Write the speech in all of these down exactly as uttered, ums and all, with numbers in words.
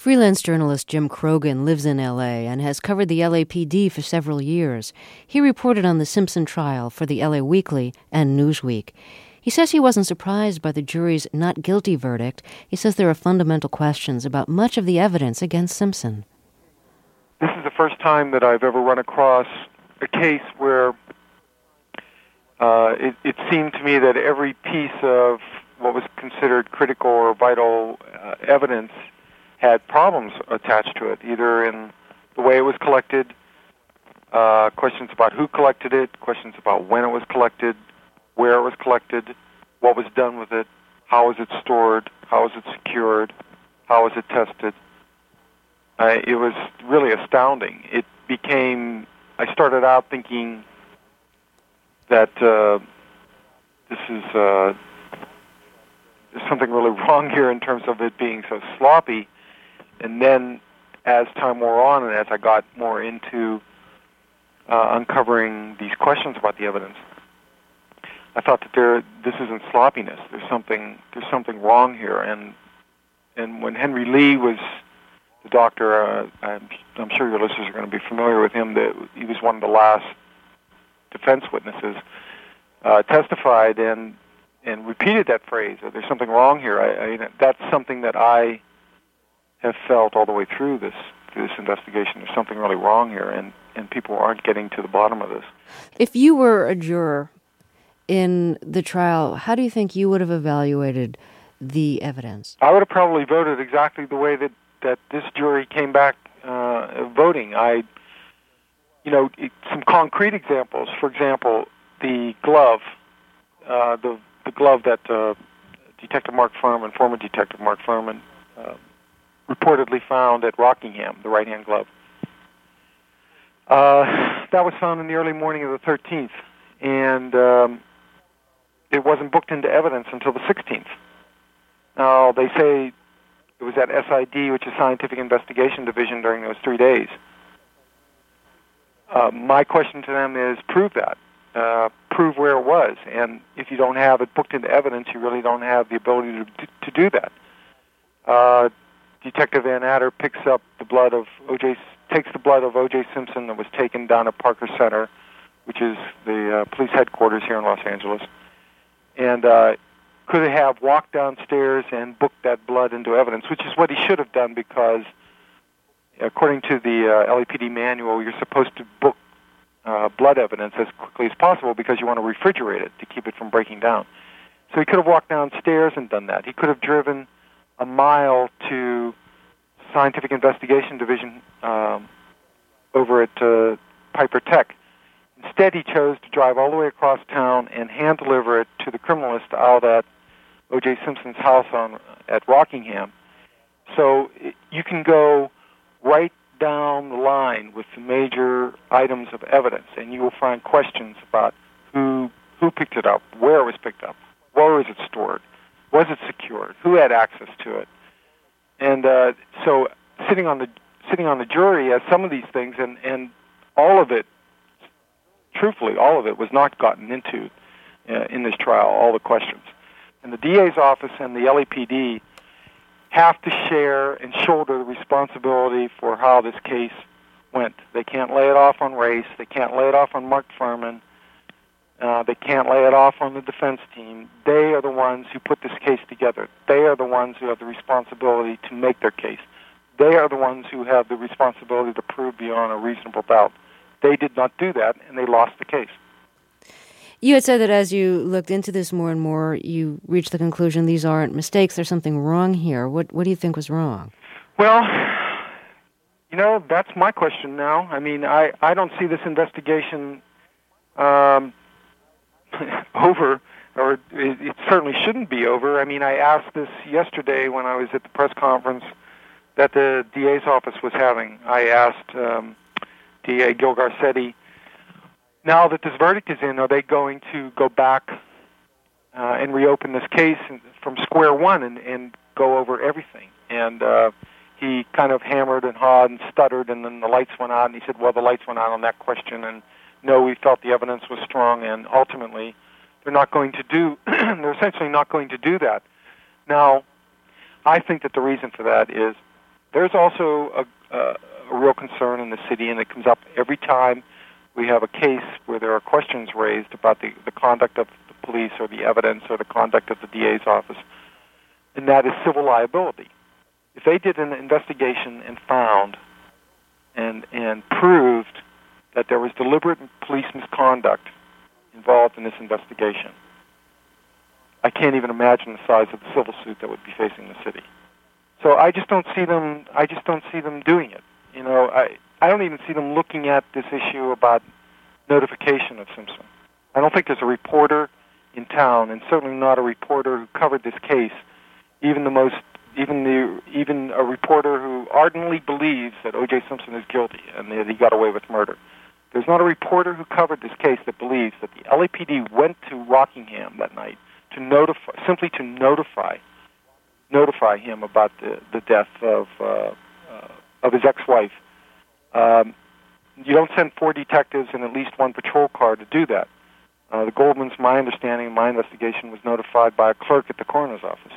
Freelance journalist Jim Krogan lives in L A and has covered the L A P D for several years. He reported on the Simpson trial for the L A Weekly and Newsweek. He says he wasn't surprised by the jury's not guilty verdict. He says there are fundamental questions about much of the evidence against Simpson. This is the first time that I've ever run across a case where uh, it, it seemed to me that every piece of what was considered critical or vital uh, evidence had problems attached to it, either in the way it was collected, uh, questions about who collected it, questions about when it was collected, where it was collected, what was done with it, how was it stored, how was it secured, how was it tested. Uh, it was really astounding. It became, I started out thinking that uh, this is, uh, there's something really wrong here in terms of it being so sloppy. And then, as time wore on, and as I got more into uh, uncovering these questions about the evidence, I thought that there, this isn't sloppiness. There's something, there's something wrong here. And and when Henry Lee was the doctor, uh, I'm, I'm sure your listeners are going to be familiar with him. That he was one of the last defense witnesses, uh, testified and and repeated that phrase. That there's something wrong here. I, I, that's something that I have felt all the way through this through this investigation. There's something really wrong here, and, and people aren't getting to the bottom of this. If you were a juror in the trial, how do you think you would have evaluated the evidence? I would have probably voted exactly the way that, that this jury came back uh, voting. I, you know, some concrete examples. For example, the glove, uh, the the glove that uh, Detective Mark Furman, former Detective Mark Furman, uh, reportedly found at Rockingham, the right-hand glove. Uh, that was found in the early morning of the thirteenth, and um, it wasn't booked into evidence until the sixteenth. Now, they say it was at S I D, which is Scientific Investigation Division, during those three days. Uh, my question to them is, prove that. Uh, prove where it was. And if you don't have it booked into evidence, you really don't have the ability to, to do that. Uh, Detective Van Adder picks up the blood of O J, takes the blood of O J Simpson that was taken down at Parker Center, which is the uh, police headquarters here in Los Angeles, and uh, could have walked downstairs and booked that blood into evidence, which is what he should have done, because according to the uh, L A P D manual, you're supposed to book uh, blood evidence as quickly as possible because you want to refrigerate it to keep it from breaking down. So he could have walked downstairs and done that. He could have driven a mile to Scientific Investigation Division um, over at uh, Piper Tech. Instead, he chose to drive all the way across town and hand-deliver it to the criminalist out at O J Simpson's house on at Rockingham. So it, you can go right down the line with the major items of evidence, and you will find questions about who who picked it up, where it was picked up, where was it stored, was it secured, who had access to it. And uh, so sitting on the sitting on the jury as some of these things, and, and all of it, truthfully, all of it was not gotten into uh, in this trial, all the questions. And the D A's office and the L A P D have to share and shoulder the responsibility for how this case went. They can't lay it off on race. They can't lay it off on Mark Furman. Uh, they can't lay it off on the defense team. They are the ones who put this case together. They are the ones who have the responsibility to make their case. They are the ones who have the responsibility to prove beyond a reasonable doubt. They did not do that, and they lost the case. You had said that as you looked into this more and more, you reached the conclusion these aren't mistakes, there's something wrong here. What what do you think was wrong? Well, you know, that's my question now. I mean, I, I don't see this investigation um, over, or it, it certainly shouldn't be over. I mean, I asked this yesterday when I was at the press conference that the D A's office was having. I asked um, D A Gil Garcetti, now that this verdict is in, are they going to go back uh, and reopen this case from square one and, and go over everything? And uh, he kind of hammered and hawed and stuttered, and then the lights went out, and he said, well, the lights went out on that question, and no, we felt the evidence was strong, and ultimately they're not going to do, they're essentially not going to do that. Now, I think that the reason for that is There's also a, a, a real concern in the city, and it comes up every time we have a case where there are questions raised about the, the conduct of the police or the evidence or the conduct of the D A's office, and that is civil liability. If they did an investigation and found and and proved that there was deliberate police misconduct involved in this investigation, I can't even imagine the size of the civil suit that would be facing the city. So I just don't see them. I just don't see them doing it. You know, I I don't even see them looking at this issue about notification of Simpson. I don't think there's a reporter in town, and certainly not a reporter who covered this case, even the most, even the even a reporter who ardently believes that O J. Simpson is guilty and that he got away with murder. There's not a reporter who covered this case that believes that the L A P D went to Rockingham that night to notify, simply to notify, notify him about the, the death of uh, uh, of his ex-wife. Um, you don't send four detectives and at least one patrol car to do that. Uh, the Goldmans, my understanding, my investigation was notified by a clerk at the coroner's office.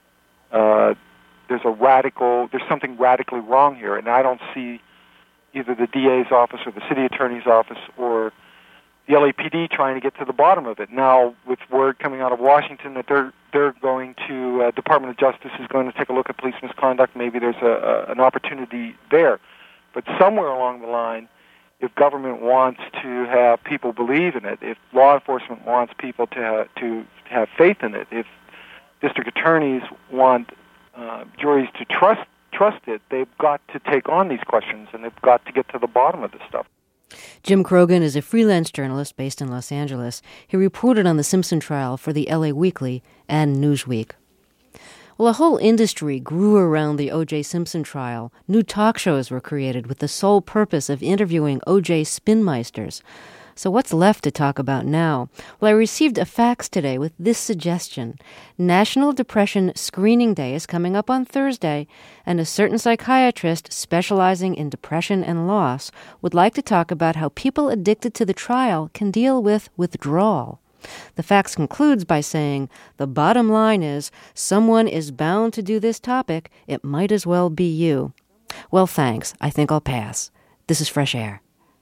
Uh, there's a radical, there's something radically wrong here, and I don't see either the D A's office or the city attorney's office or the L A P D trying to get to the bottom of it. Now, with word coming out of Washington that they're they're going to, uh, Department of Justice is going to take a look at police misconduct, maybe there's a, a an opportunity there. But somewhere along the line, if government wants to have people believe in it, if law enforcement wants people to have, to have faith in it, if district attorneys want uh, juries to trust trust it, they've got to take on these questions, and they've got to get to the bottom of this stuff. Jim Krogan is a freelance journalist based in Los Angeles. He reported on the Simpson trial for the L A Weekly and Newsweek. Well, a whole industry grew around the O J. Simpson trial. New talk shows were created with the sole purpose of interviewing O J spinmeisters. So what's left to talk about now? Well, I received a fax today with this suggestion. National Depression Screening Day is coming up on Thursday, and a certain psychiatrist specializing in depression and loss would like to talk about how people addicted to the trial can deal with withdrawal. The fax concludes by saying, the bottom line is, someone is bound to do this topic. It might as well be you. Well, thanks. I think I'll pass. This is Fresh Air.